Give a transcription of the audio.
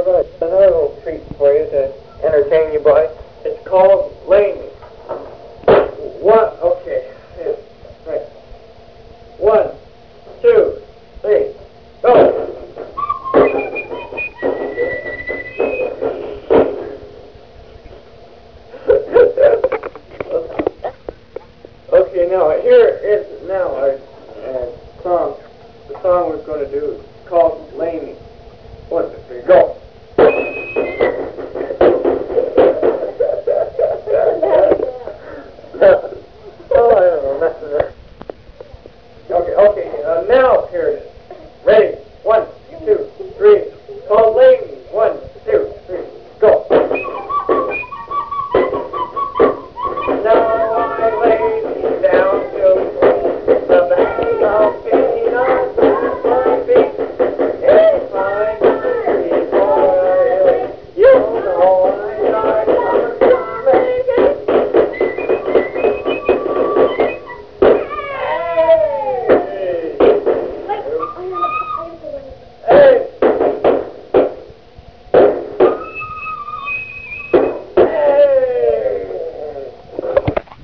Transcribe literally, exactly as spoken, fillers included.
All right, another little treat for you to entertain you by. It's called Lay Me. One, okay, yeah, right. One, two, three, go. Okay, now here is now our uh, song. The song we're going to do is called Lay Me. One, two, three, go.